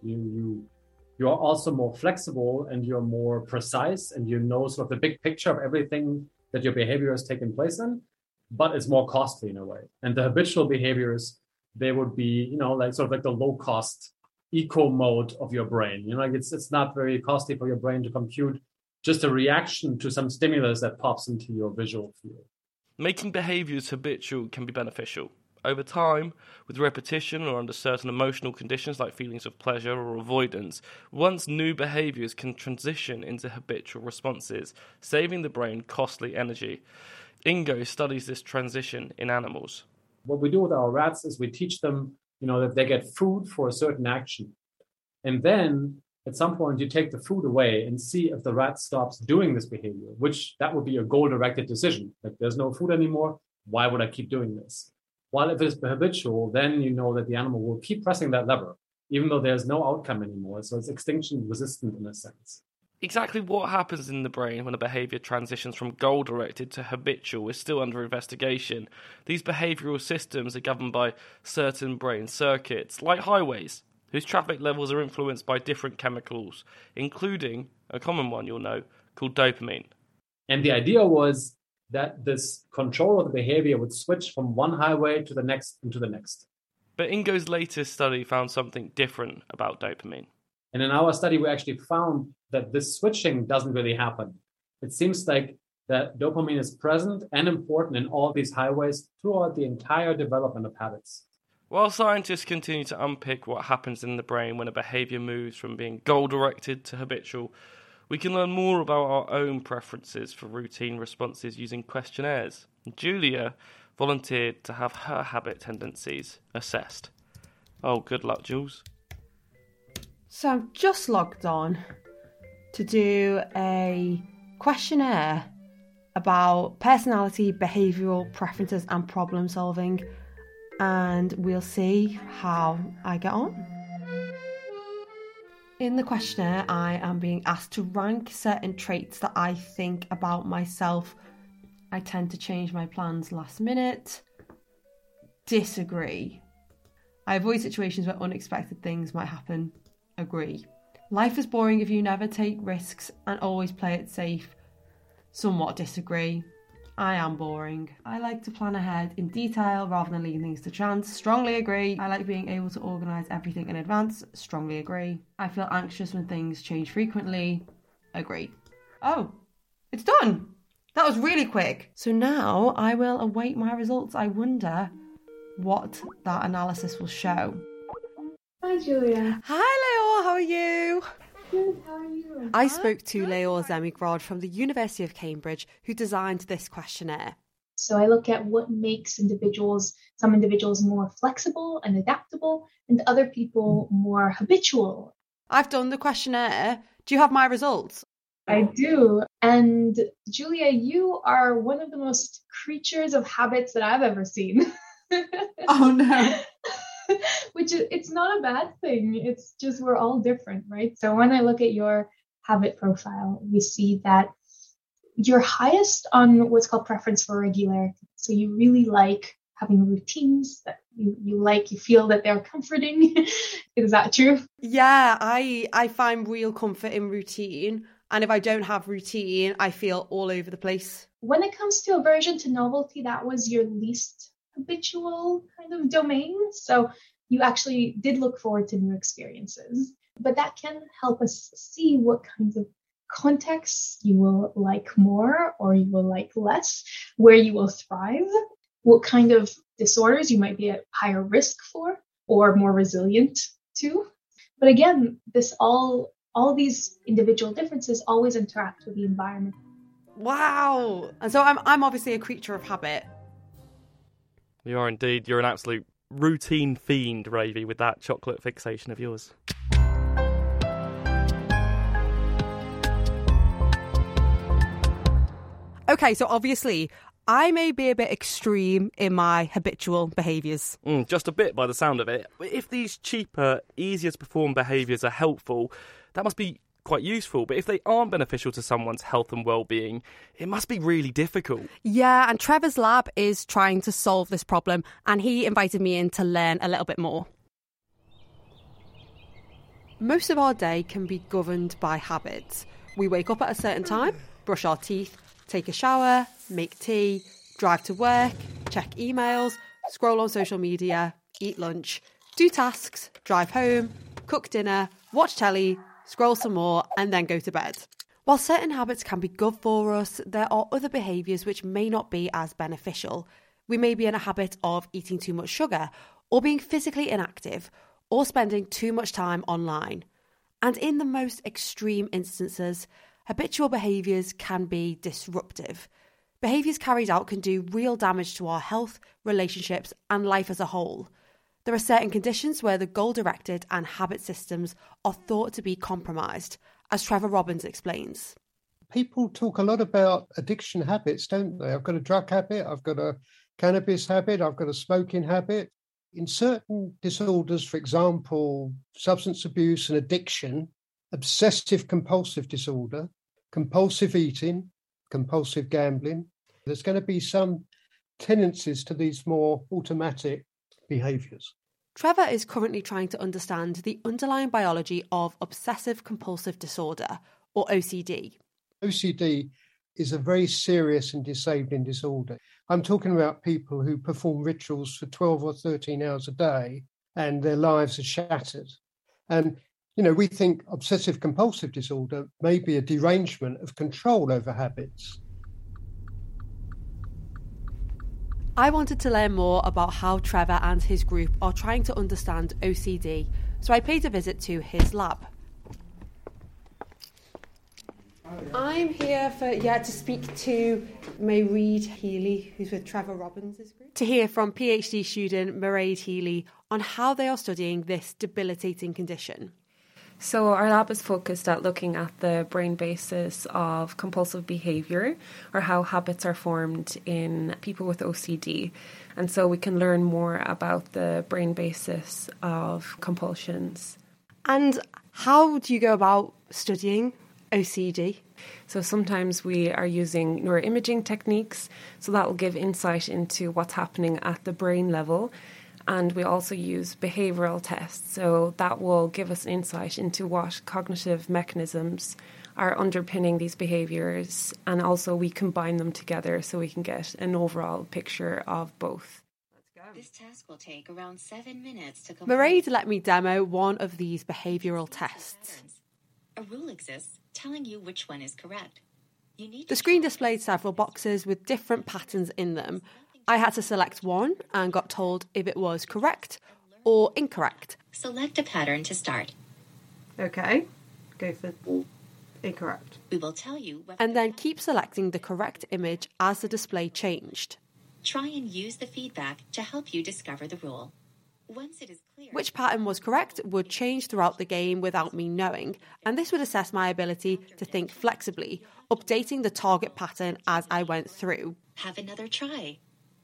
You are also more flexible and you're more precise and you know sort of the big picture of everything that your behavior has taken place in, but it's more costly in a way. And the habitual behaviors, they would be, like sort of like the low cost eco mode of your brain. It's not very costly for your brain to compute just a reaction to some stimulus that pops into your visual field. Making behaviours habitual can be beneficial. Over time, with repetition or under certain emotional conditions like feelings of pleasure or avoidance, once new behaviours can transition into habitual responses, saving the brain costly energy. Ingo studies this transition in animals. What we do with our rats is we teach them, that they get food for a certain action. And then at some point you take the food away and see if the rat stops doing this behavior, which that would be a goal-directed decision. Like there's no food anymore, why would I keep doing this? While if it's habitual, then you know that the animal will keep pressing that lever, even though there's no outcome anymore. So it's extinction resistant in a sense. Exactly what happens in the brain when a behaviour transitions from goal-directed to habitual is still under investigation. These behavioural systems are governed by certain brain circuits, like highways, whose traffic levels are influenced by different chemicals, including a common one you'll know, called dopamine. And the idea was that this control of the behavior would switch from one highway to the next and to the next. But Ingo's latest study found something different about dopamine. And in our study, we actually found that this switching doesn't really happen. It seems like that dopamine is present and important in all these highways throughout the entire development of habits. While scientists continue to unpick what happens in the brain when a behaviour moves from being goal-directed to habitual, we can learn more about our own preferences for routine responses using questionnaires. Julia volunteered to have her habit tendencies assessed. Oh, good luck, Jules. So I've just logged on to do a questionnaire about personality, behavioural preferences and problem solving, and we'll see how I get on. In the questionnaire, I am being asked to rank certain traits that I think about myself. I tend to change my plans last minute. Disagree. I avoid situations where unexpected things might happen. Agree. Life is boring if you never take risks and always play it safe. Somewhat disagree. I am boring. I like to plan ahead in detail rather than leaving things to chance. Strongly agree. I like being able to organise everything in advance. Strongly agree. I feel anxious when things change frequently. Agree. Oh, it's done. That was really quick. So now I will await my results. I wonder what that analysis will show. Hi, Julia. Hi, Leor. How are you? Good, how are you? I spoke to Leor Zemigrod from the University of Cambridge, who designed this questionnaire. So I look at what makes some individuals more flexible and adaptable, and other people more habitual. I've done the questionnaire. Do you have my results? I do. And Julia, you are one of the most creatures of habits that I've ever seen. Oh, no. Which it's not a bad thing. It's just we're all different, right? So when I look at your habit profile, we see that you're highest on what's called preference for regularity. So you really like having routines that you feel that they're comforting. Is that true? Yeah, I find real comfort in routine. And if I don't have routine, I feel all over the place. When it comes to aversion to novelty, that was your least habitual kind of domain. So you actually did look forward to new experiences. But that can help us see what kinds of contexts you will like more or you will like less, where you will thrive, what kind of disorders you might be at higher risk for or more resilient to. But again, all these individual differences always interact with the environment. Wow. And so I'm obviously a creature of habit. You are indeed. You're an absolute routine fiend, Ravy, with that chocolate fixation of yours. Okay, so obviously I may be a bit extreme in my habitual behaviours. Just a bit by the sound of it. If these cheaper, easier to perform behaviours are helpful, that must be quite useful. But if they aren't beneficial to someone's health and well-being, it must be really difficult. Yeah, and Trevor's lab is trying to solve this problem, and he invited me in to learn a little bit more. Most of our day can be governed by habits. We wake up at a certain time, brush our teeth, take a shower, make tea, drive to work, check emails, scroll on social media, eat lunch, do tasks, drive home, cook dinner, watch telly, scroll some more, and then go to bed. While certain habits can be good for us, there are other behaviours which may not be as beneficial. We may be in a habit of eating too much sugar, or being physically inactive, or spending too much time online. And in the most extreme instances, habitual behaviours can be disruptive. Behaviours carried out can do real damage to our health, relationships, and life as a whole. There are certain conditions where the goal-directed and habit systems are thought to be compromised, as Trevor Robbins explains. People talk a lot about addiction habits, don't they? I've got a drug habit, I've got a cannabis habit, I've got a smoking habit. In certain disorders, for example, substance abuse and addiction, obsessive compulsive disorder, compulsive eating, compulsive gambling, there's going to be some tendencies to these more automatic behaviours. Trevor is currently trying to understand the underlying biology of obsessive compulsive disorder, or OCD. OCD is a very serious and disabling disorder. I'm talking about people who perform rituals for 12 or 13 hours a day and their lives are shattered. And, we think obsessive compulsive disorder may be a derangement of control over habits. I wanted to learn more about how Trevor and his group are trying to understand OCD, so I paid a visit to his lab. I'm here to speak to Mairead Healy, who's with Trevor Robbins' group, to hear from PhD student Mairead Healy on how they are studying this debilitating condition. So our lab is focused at looking at the brain basis of compulsive behaviour, or how habits are formed in people with OCD. And so we can learn more about the brain basis of compulsions. And how do you go about studying OCD? So sometimes we are using neuroimaging techniques, so that will give insight into what's happening at the brain level. And we also use behavioural tests, so that will give us insight into what cognitive mechanisms are underpinning these behaviours, and also we combine them together so we can get an overall picture of both. This task will take around 7 minutes to complete. Mairead let me demo one of these behavioural tests. A rule exists telling you which one is correct. You need The screen displayed several boxes with different patterns in them. I had to select one and got told if it was correct or incorrect. Select a pattern to start. Okay, go for incorrect. We will tell you whether And then keep selecting the correct image as the display changed. Try and use the feedback to help you discover the rule. Once it is clear, Which pattern was correct would change throughout the game without me knowing, and this would assess my ability to think flexibly, updating the target pattern as I went through. have another try.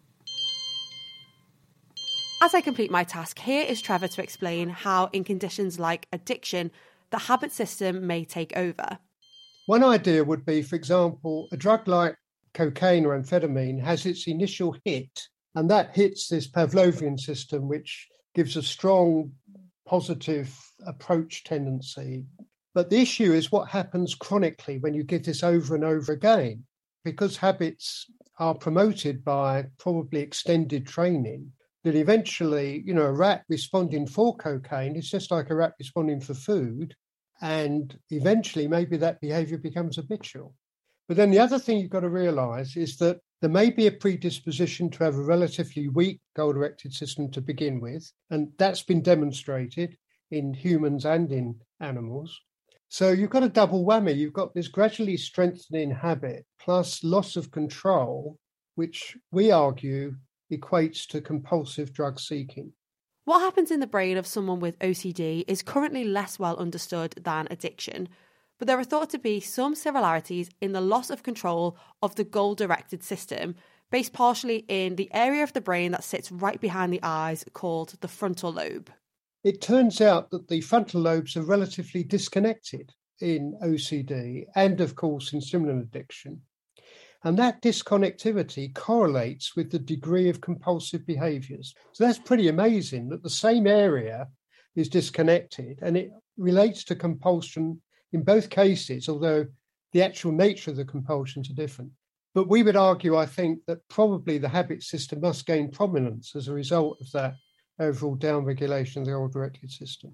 As I complete my task, here is Trevor to explain how, in conditions like addiction, the habit system may take over. One idea would be, for example, a drug like cocaine or amphetamine has its initial hit, and that hits this Pavlovian system, which gives a strong positive approach tendency. But the issue is what happens chronically when you give this over and over again. Because habits are promoted by probably extended training, that eventually, a rat responding for cocaine is just like a rat responding for food. And eventually, maybe that behavior becomes habitual. But then the other thing you've got to realise is that there may be a predisposition to have a relatively weak goal-directed system to begin with, and that's been demonstrated in humans and in animals. So you've got a double whammy. You've got this gradually strengthening habit plus loss of control, which we argue equates to compulsive drug seeking. What happens in the brain of someone with OCD is currently less well understood than addiction, but there are thought to be some similarities in the loss of control of the goal-directed system, based partially in the area of the brain that sits right behind the eyes called the frontal lobe. It turns out that the frontal lobes are relatively disconnected in OCD and, of course, in stimulant addiction. And that disconnectivity correlates with the degree of compulsive behaviours. So that's pretty amazing that the same area is disconnected and it relates to compulsion in both cases, although the actual nature of the compulsions are different. But we would argue, I think, that probably the habit system must gain prominence as a result of that overall downregulation of the goal-directed system.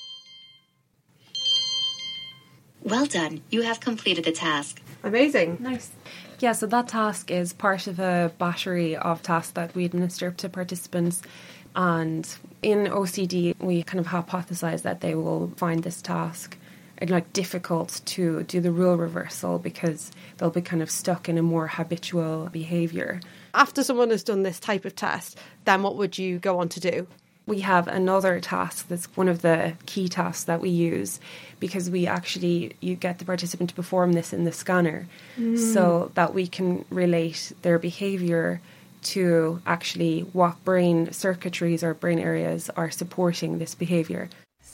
Well done. You have completed the task. Amazing. Nice. Yeah, so that task is part of a battery of tasks that we administer to participants. And in OCD, we kind of hypothesize that they will find this task difficult to do the rule reversal because they'll be kind of stuck in a more habitual behaviour. After someone has done this type of test, then what would you go on to do? We have another task that's one of the key tasks that we use because you get the participant to perform this in the scanner so that we can relate their behaviour to actually what brain circuitries or brain areas are supporting this behaviour.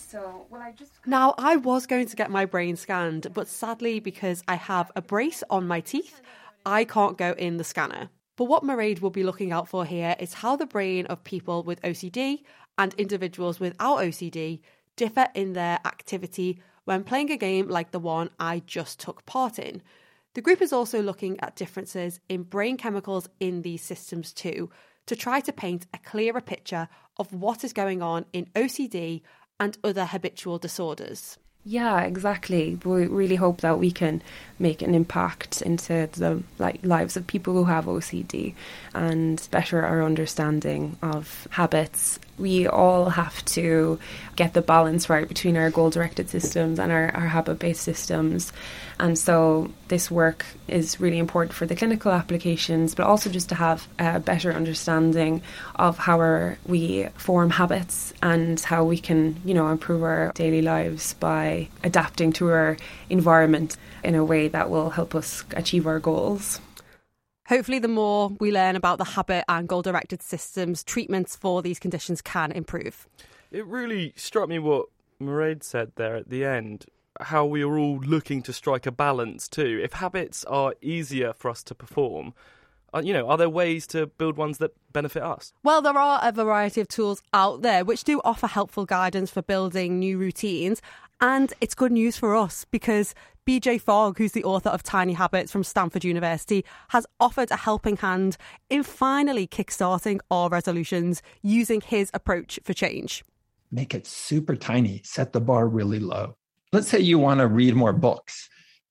Now, I was going to get my brain scanned, but sadly, because I have a brace on my teeth, I can't go in the scanner. But what Mairead will be looking out for here is how the brain of people with OCD and individuals without OCD differ in their activity when playing a game like the one I just took part in. The group is also looking at differences in brain chemicals in these systems too, to try to paint a clearer picture of what is going on in OCD and other habitual disorders. Yeah, exactly. We really hope that we can make an impact into the lives of people who have OCD and better our understanding of habits. We all have to get the balance right between our goal-directed systems and our habit-based systems. And so this work is really important for the clinical applications, but also just to have a better understanding of how we form habits and how we can, improve our daily lives by adapting to our environment in a way that will help us achieve our goals. Hopefully, the more we learn about the habit and goal-directed systems, treatments for these conditions can improve. It really struck me what Mairead said there at the end, how we are all looking to strike a balance too. If habits are easier for us to perform, are there ways to build ones that benefit us? Well, there are a variety of tools out there which do offer helpful guidance for building new routines. And it's good news for us because BJ Fogg, who's the author of Tiny Habits from Stanford University, has offered a helping hand in finally kickstarting our resolutions using his approach for change. Make it super tiny, set the bar really low. Let's say you want to read more books.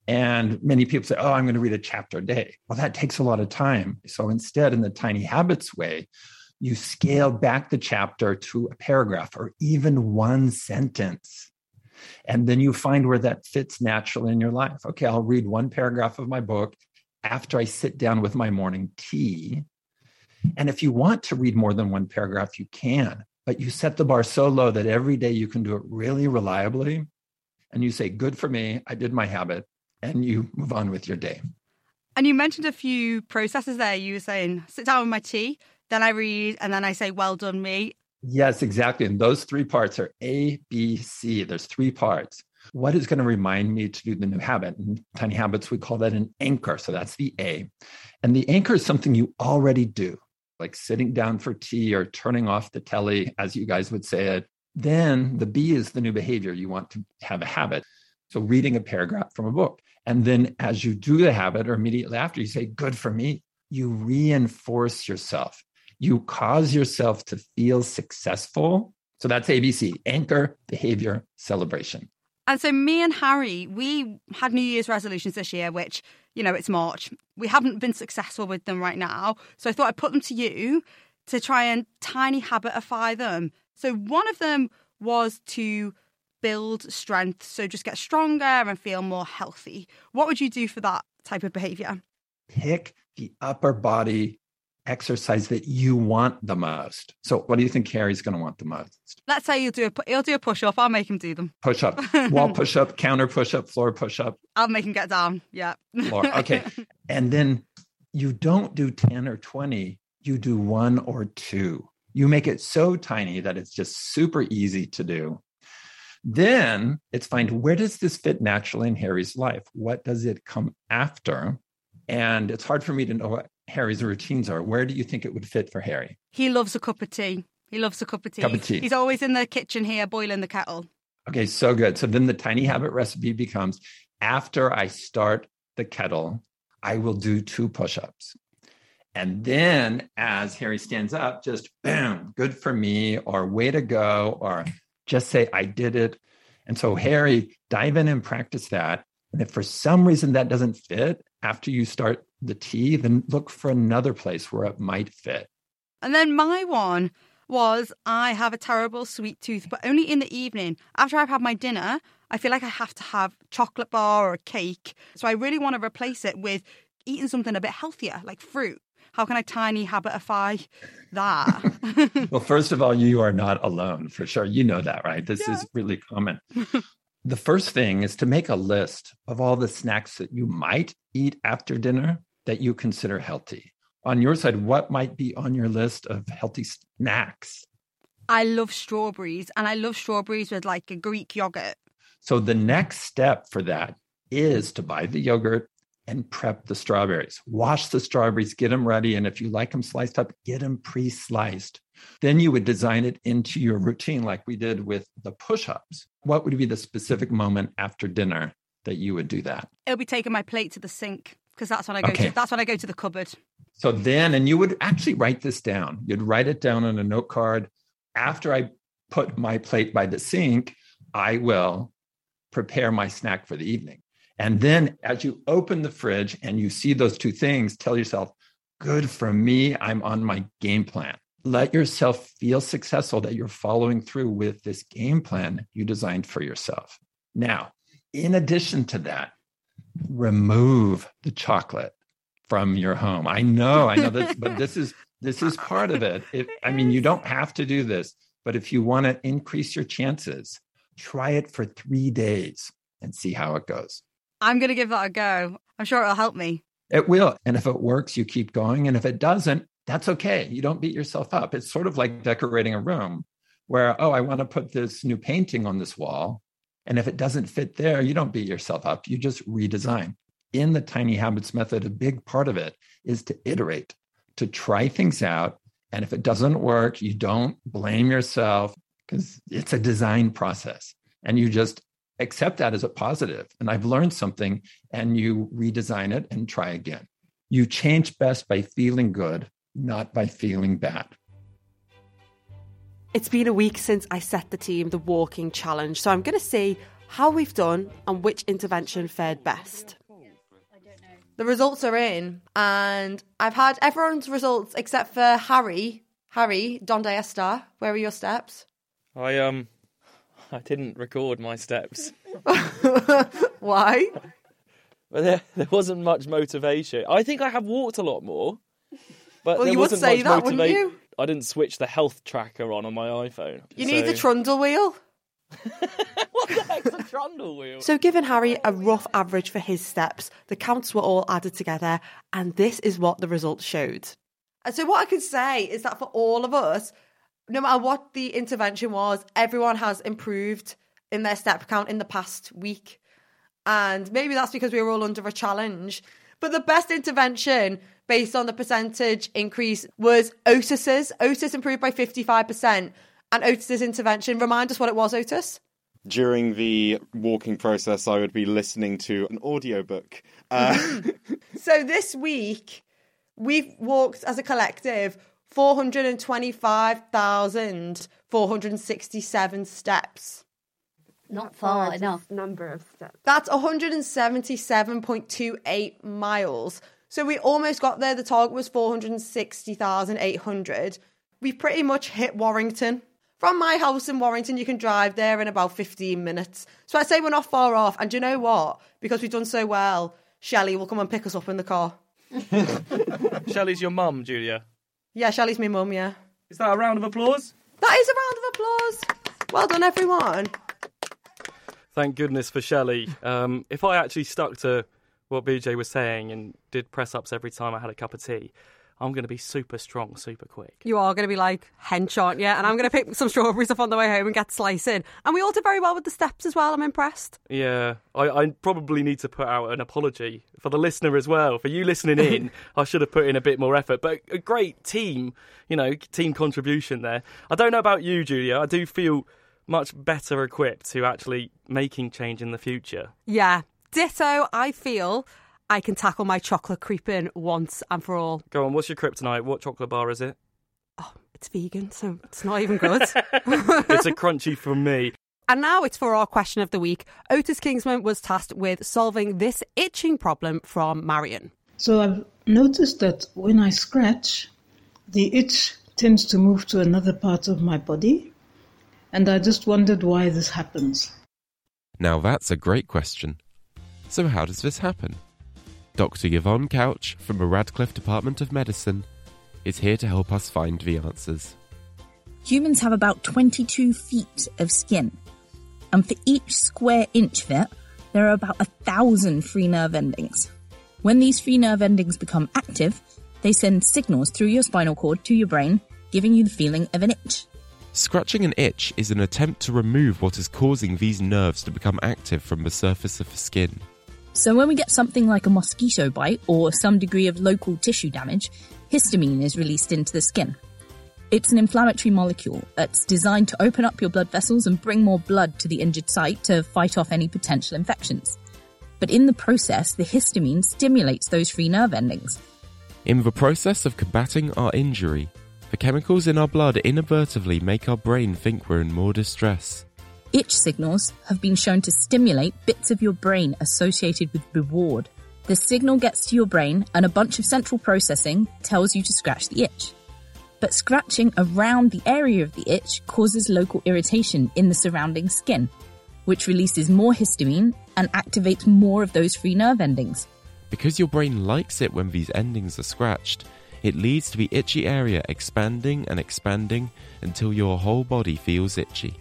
And many people say, oh, I'm going to read a chapter a day. Well, that takes a lot of time. So instead, in the Tiny Habits way, you scale back the chapter to a paragraph or even one sentence. And then you find where that fits naturally in your life. Okay, I'll read one paragraph of my book after I sit down with my morning tea. And if you want to read more than one paragraph, you can. But you set the bar so low that every day you can do it really reliably. And you say, good for me, I did my habit. And you move on with your day. And you mentioned a few processes there. You were saying, sit down with my tea, then I read, and then I say, well done, me. Yes, exactly. And those three parts are A, B, C. There's three parts. What is going to remind me to do the new habit? In Tiny Habits, we call that an anchor. So that's the A. And the anchor is something you already do, like sitting down for tea or turning off the telly, as you guys would say it. Then the B is the new behavior. You want to have a habit. So reading a paragraph from a book. And then as you do the habit or immediately after, you say, good for me. You reinforce yourself. You cause yourself to feel successful. So that's ABC, anchor, behavior, celebration. And so me and Harry, we had New Year's resolutions this year, which, you know, it's March. We haven't been successful with them right now. So I thought I'd put them to you to try and tiny habitify them. So one of them was to build strength. So just get stronger and feel more healthy. What would you do for that type of behavior? Pick the upper body exercise that you want the most. So what do you think Harry's going to want the most? Let's say he'll do a push-up. I'll make him do them. Push-up, wall push-up, counter push-up, floor push-up. I'll make him get down. Yeah. Floor. Okay. And then you don't do 10 or 20. You do 1 or 2. You make it so tiny that it's just super easy to do. Then it's find, where does this fit naturally in Harry's life? What does it come after? And it's hard for me to know what Harry's routines are. Where do you think it would fit for Harry? He loves a cup of tea. Cup of tea. He's always in the kitchen here boiling the kettle. Okay, so good. So then the tiny habit recipe becomes, after I start the kettle, I will do 2 push-ups. And then as Harry stands up, just boom, good for me, or way to go, or just say, I did it. And so Harry, dive in and practice that. And if for some reason that doesn't fit after you start the tea, then look for another place where it might fit. And then my one was, I have a terrible sweet tooth, but only in the evening. After I've had my dinner, I feel like I have to have a chocolate bar or a cake. So I really want to replace it with eating something a bit healthier, like fruit. How can I tiny habitify that? Well, first of all, you are not alone, for sure. You know that, right? This is really common. The first thing is to make a list of all the snacks that you might eat after dinner that you consider healthy. On your side, what might be on your list of healthy snacks? I love strawberries, and I love strawberries with like a Greek yogurt. So the next step for that is to buy the yogurt and prep the strawberries. Wash the strawberries, get them ready. And if you like them sliced up, get them pre-sliced. Then you would design it into your routine like we did with the push-ups. What would be the specific moment after dinner that you would do that? It'll be taking my plate to the sink, because that's when I go to the cupboard. So then, and you would actually write this down. You'd write it down on a note card. After I put my plate by the sink, I will prepare my snack for the evening. And then as you open the fridge and you see those 2 things, tell yourself, good for me, I'm on my game plan. Let yourself feel successful that you're following through with this game plan you designed for yourself. Now, in addition to that, remove the chocolate from your home. I know this, but this is part of it. You don't have to do this, but if you want to increase your chances, try it for 3 days and see how it goes. I'm going to give that a go. I'm sure it'll help me. It will. And if it works, you keep going. And if it doesn't, that's okay. You don't beat yourself up. It's sort of like decorating a room where, I want to put this new painting on this wall. And if it doesn't fit there, you don't beat yourself up. You just redesign. In the Tiny Habits method, a big part of it is to iterate, to try things out. And if it doesn't work, you don't blame yourself, because it's a design process. And you just accept that as a positive. And I've learned something, and you redesign it and try again. You change best by feeling good, not by feeling bad. It's been a week since I set the team the walking challenge, so I'm going to see how we've done and which intervention fared best. The results are in, and I've had everyone's results except for Harry. Harry, Donde Esta, where are your steps? I didn't record my steps. Why? Well, there wasn't much motivation. I think I have walked a lot more. But well, there you would wasn't say much that, wouldn't you? I didn't switch the health tracker on my iPhone. You need the trundle wheel. What the heck's a trundle wheel? So giving Harry a rough average for his steps, the counts were all added together, and this is what the results showed. And so what I can say is that for all of us, no matter what the intervention was, everyone has improved in their step count in the past week. And maybe that's because we were all under a challenge. But the best intervention based on the percentage increase was Otis's. Otis improved by 55%. And Otis's intervention, remind us what it was, Otis. During the walking process, I would be listening to an audiobook. So this week, we've walked as a collective 425,467 steps. Not far enough. Number of steps. That's 177.28 miles. So we almost got there. The target was 460,800. We pretty much hit Warrington. From my house in Warrington, you can drive there in about 15 minutes. So I'd say we're not far off. And do you know what? Because we've done so well, Shelley will come and pick us up in the car. Shelley's your mum, Julia? Yeah, Shelley's my mum, yeah. Is that a round of applause? That is a round of applause. Well done, everyone. Thank goodness for Shelley. If I actually stuck to what BJ was saying and did press-ups every time I had a cup of tea, I'm going to be super strong, super quick. You are going to be like hench, aren't you? And I'm going to pick some strawberries up on the way home and get slicing. And we all did very well with the steps as well. I'm impressed. Yeah, I probably need to put out an apology for the listener as well. For you listening in, I should have put in a bit more effort. But a great team, team contribution there. I don't know about you, Julia. I do feel much better equipped to actually making change in the future. Yeah, ditto. I feel I can tackle my chocolate creeping once and for all. Go on, what's your kryptonite? What chocolate bar is it? Oh, it's vegan, so it's not even good. It's a crunchy from me. And now it's for our question of the week. Otis Kingsman was tasked with solving this itching problem from Marion. So I've noticed that when I scratch, the itch tends to move to another part of my body. And I just wondered why this happens. Now that's a great question. So how does this happen? Dr. Yvonne Couch from the Radcliffe Department of Medicine is here to help us find the answers. Humans have about 22 feet of skin, and for each square inch of it, there are about 1,000 free nerve endings. When these free nerve endings become active, they send signals through your spinal cord to your brain, giving you the feeling of an itch. Scratching an itch is an attempt to remove what is causing these nerves to become active from the surface of the skin. So when we get something like a mosquito bite or some degree of local tissue damage, histamine is released into the skin. It's an inflammatory molecule that's designed to open up your blood vessels and bring more blood to the injured site to fight off any potential infections. But in the process, the histamine stimulates those free nerve endings. In the process of combating our injury, the chemicals in our blood inadvertently make our brain think we're in more distress. Itch signals have been shown to stimulate bits of your brain associated with reward. The signal gets to your brain and a bunch of central processing tells you to scratch the itch. But scratching around the area of the itch causes local irritation in the surrounding skin, which releases more histamine and activates more of those free nerve endings. Because your brain likes it when these endings are scratched, it leads to the itchy area expanding and expanding until your whole body feels itchy.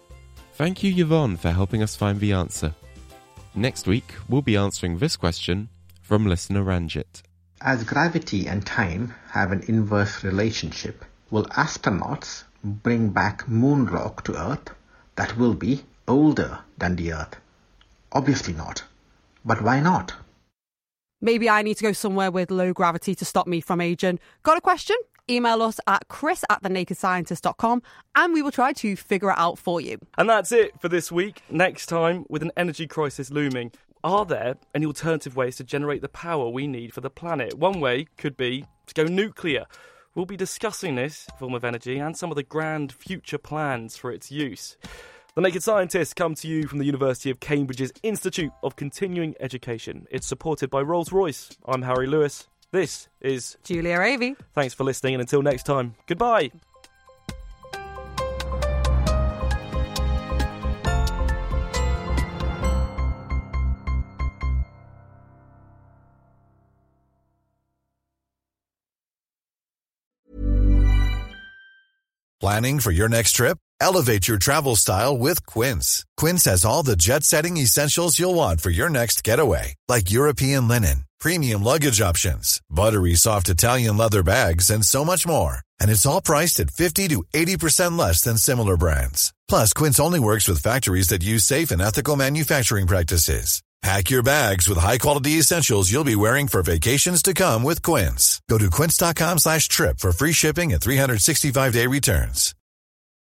Thank you, Yvonne, for helping us find the answer. Next week, we'll be answering this question from listener Ranjit. As gravity and time have an inverse relationship, will astronauts bring back moon rock to Earth that will be older than the Earth? Obviously not. But why not? Maybe I need to go somewhere with low gravity to stop me from aging. Got a question? email us at chris@thenakedscientist.com and we will try to figure it out for you. And that's it for this week. Next time, with an energy crisis looming, are there any alternative ways to generate the power we need for the planet? One way could be to go nuclear. We'll be discussing this form of energy and some of the grand future plans for its use. The Naked Scientists come to you from the University of Cambridge's Institute of Continuing Education. It's supported by Rolls-Royce. I'm Harry Lewis. This is Julia Avey. Thanks for listening, and until next time, goodbye. Planning for your next trip? Elevate your travel style with Quince. Quince has all the jet-setting essentials you'll want for your next getaway, like European linen, premium luggage options, buttery soft Italian leather bags, and so much more. And it's all priced at 50 to 80% less than similar brands. Plus, Quince only works with factories that use safe and ethical manufacturing practices. Pack your bags with high-quality essentials you'll be wearing for vacations to come with Quince. Go to quince.com/trip for free shipping and 365-day returns.